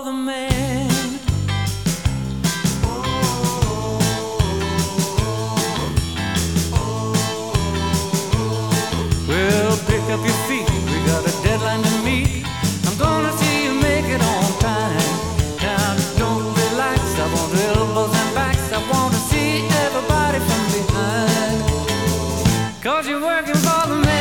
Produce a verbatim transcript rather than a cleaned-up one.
the man. Well, pick up your feet, we got a deadline to meet. I'm gonna see you make it on time. Now don't relax, I want elbows and backs, I want to see everybody from behind. Cause you're working for the man.